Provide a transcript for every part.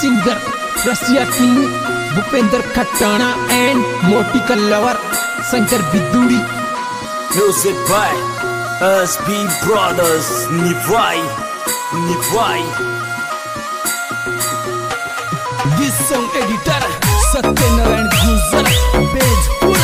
Singer Rasiya king Bhupendra Khatana and मोटी का lover Shankar Biduri. Music by SB Brothers Nivai. This song editor Satyanarayan Gujar Bejpur.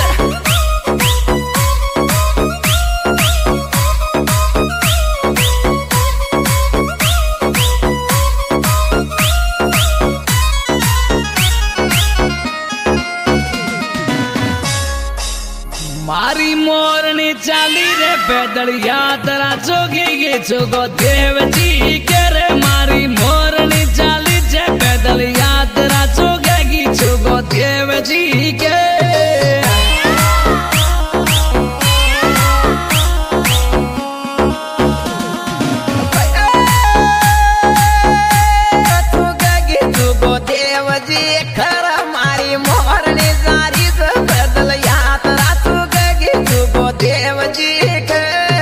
मारी मोरनी चाली रे पैदल यात्रा जोगी गे जोगो देव जी के रे मारी मोरनी चाली जे पैदल यात्रा जोगेगी जोगो देव जी के। जोगो देव जी खरा मारी मोरनी सारी से पैदल यात्रा जोगो देव जी के।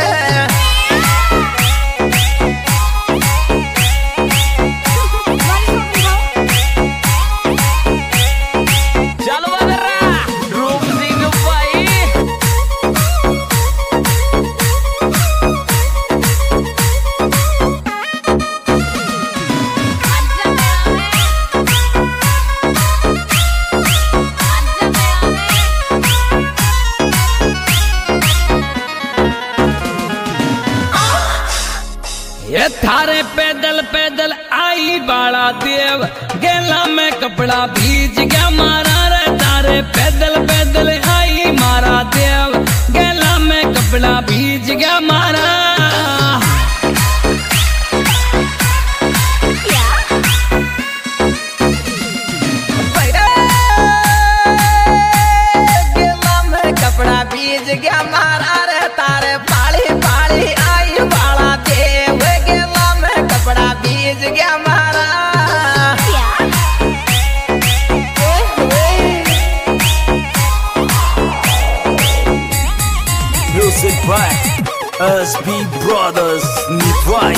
चलो बगरा रूप सिंह भाई ये थारे पैदल पैदल आई बाड़ा देव गेला में कपड़ा भीज गया मारा रे तारे पैदल पैदल आई मारा देव गेला में कपड़ा भीज गया मारा। गेला में कपड़ा भीज गया मारा रे तारे पाली पाली आई बाड़ा देव कपड़ा भीज गया मारा। Music by SB Brothers Nivai.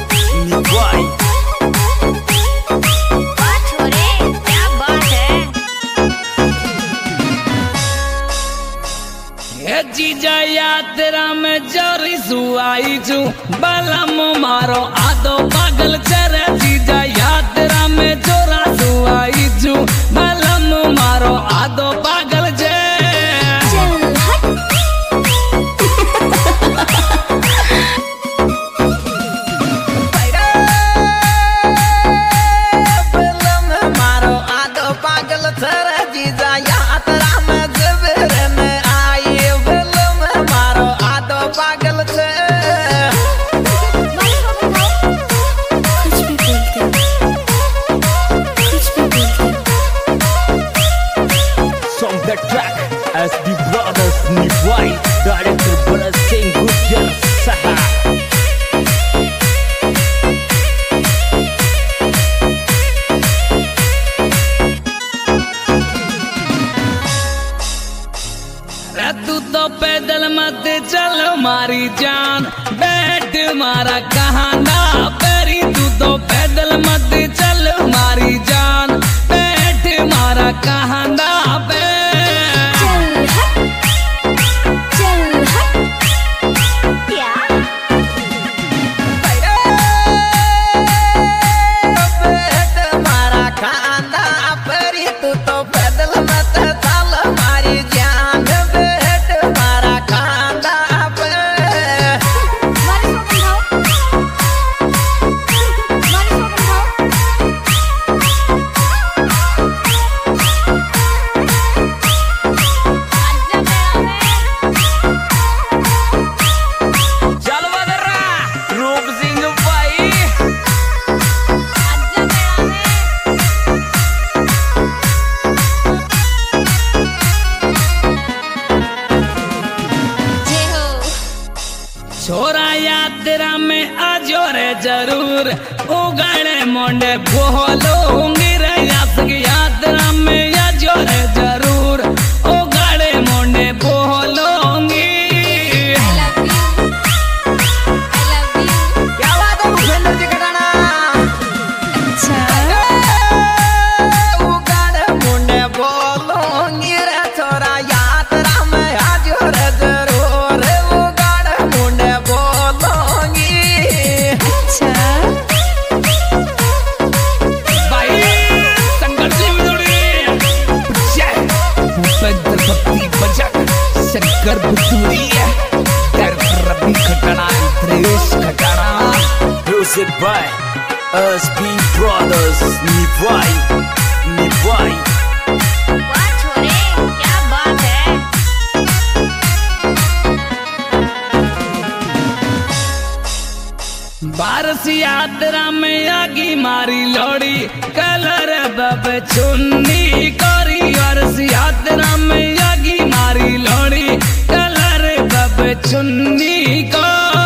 क्या बात है। ये जीजा यात्रा में जोरी सुआई छू बलम मारो आदो पागल चरे जीजा यात्रा में जोरा सुआई छू बलम मारो आदो पागल जे। बलम मारो आदो पागल चरे जीजा यात्रा में जबर में आई बलम मारो आदो पागल छे। Song the track SB Brothers Nivai. Director Bharat Singh Gujjar Saha. तू तो पैदल मत चल मारी जान बैठ मारा कहाना पैरी तू तो पैदल मत चल मारी जान बैठ मारा कहाना पे। बैठ मारा कहाना पैरी तू तो पैदल मत चल मारी जान बैठ मारा कहाना पे। चल बदरा रूप सिंह भाई छोरा यात्रा में आजो रे जरूर उगाड़े मोंडे बोलोंगी रे यात्रा में आजो रे जरूर उगाड़े मोंडे बोलोंगी। क्या बात है भूपेंद्र जी खटाना। अच्छा Music by SB Brothers. Nivai, Nivai. वाह छोरे, क्या बात है। बारस यात्रा में आगी मारी लोड़ी कलर बब चुन्नी कोरी। बारस यात्रा में आगी मारी लोड़ी कलर बब चुन्नी को।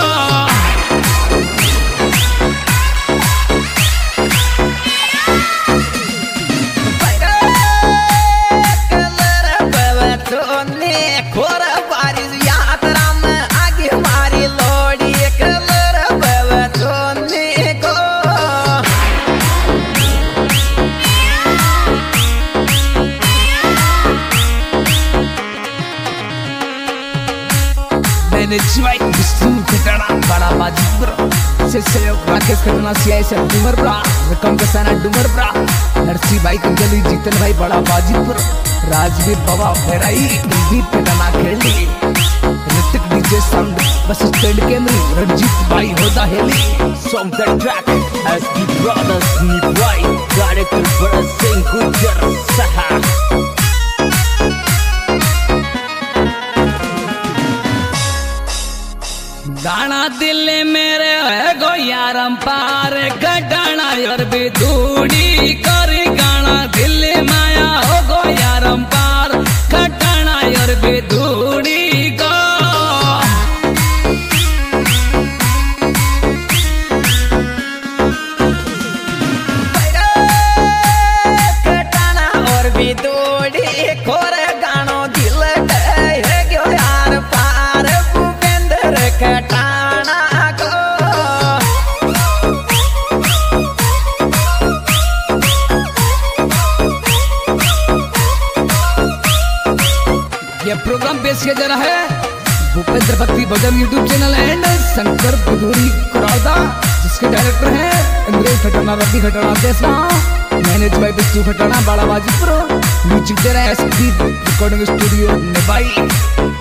मैनेजमेंट विष्णु खटाना बड़ा बाजीपुर से सहयोग राकेश खटाना सीआई से डूमर ब्रा रकम कसाना डूमर ब्रा नरसी भाई कंजली जीतन भाई बड़ा बाजीपुर राजवीर बाबा फेराई दिलदीप खटाना खेली Ritik DJ sound bus stand केंद्री रणजीत भाई होदा हेली। Song the track SB Brothers. Nivai, director Bharat Singh Gujjar Sahab. गाना दिल मेरे है गो यारम पार घटाना और भी दूड़ी करी। गाना दिल माया हो गो यारम पार घटाना और भी दूड़ी को। घटाना और भी दूड़ी खोरे गानो दिल है गो यार पार भूपेंद्र खटाना को। ये प्रोग्राम पेश किया जा रहा है भूपेंद्र भक्ति भजन YouTube channel and Shankar Budhuri Karauda, जिसके डायरेक्टर हैं Indresh Khatana, Ravi Khatana Desna, manage by Vishnu Khatana, Bara Bajipur. Music दे रहे हैं एसपी रिकॉर्डिंग स्टूडियो निभाई।